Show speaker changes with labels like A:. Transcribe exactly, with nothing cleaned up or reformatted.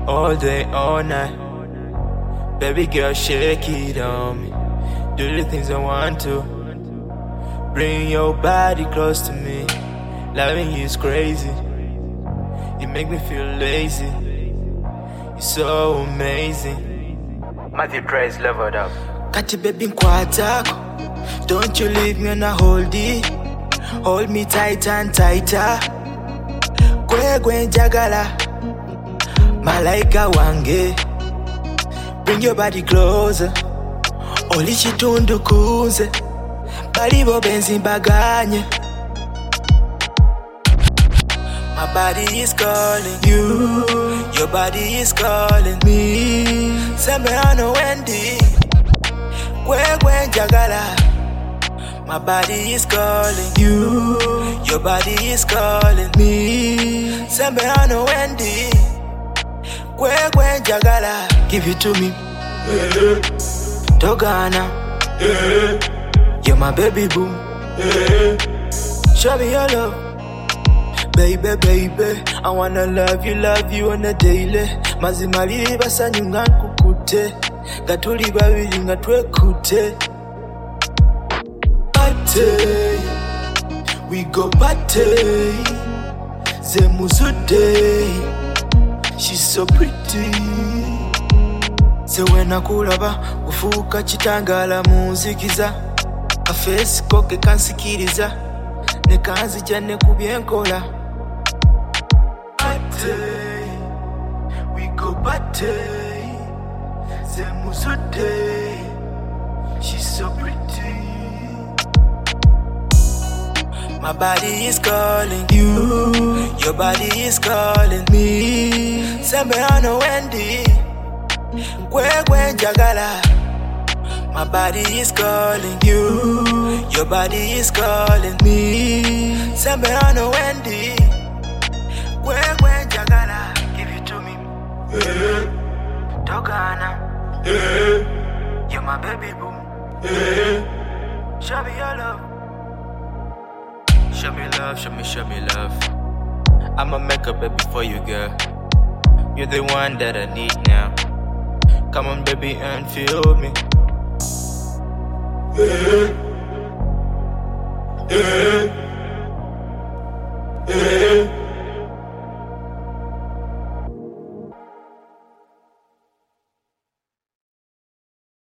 A: all day, all night. Baby girl, shake it on me. Do the things I want to. Bring your body close to me. Loving you is crazy. You make me feel lazy. You're so amazing. Matthew Trace leveled up. Kati baby nkwatako. Don't you leave me on a hold it. Hold me tight and tighter. Kwe kwe njagala malaika wange. Bring your body closer. Oli chitundu kunze. Balibo benzi baganye. My body is calling you. Your body is calling me. Sembe ano wendi. Kwe kwe njagala. My body is calling you. Your body is calling me. Sembe ano wendi. Kwe kwe njagala. Give it to me.
B: Yeah.
A: Togana.
B: Yeah.
A: You're my baby boo.
B: Yeah.
A: Show me your love. Baby, baby, I wanna love you, love you on a daily. Mazimali basanyu nga nkukute. Gatuli babili nga twekute. Party, we go party. Zemuzude, she's so pretty. Se wena kulaba ufuka chitangala munzikiza. A face koke kansikiriza. Ne kanzija ne kubyenkola. Party, we go party. Zemuzude, she's so pretty. My body is calling you. Your body is calling me. Sembe ano wendi. Kwe kwe njagala. My body is calling you. Your body is calling me. Sembe ano wendi. Kwe kwe njagala. Give it to me.
B: Yeah.
A: Togana.
B: Yeah.
A: You're my baby boo.
B: Yeah.
A: Show me your love. Show me love, show me, show me love. I'ma make a baby for you, girl. You're the one that I need now. Come on, baby, and feel me.
B: Yeah. Yeah.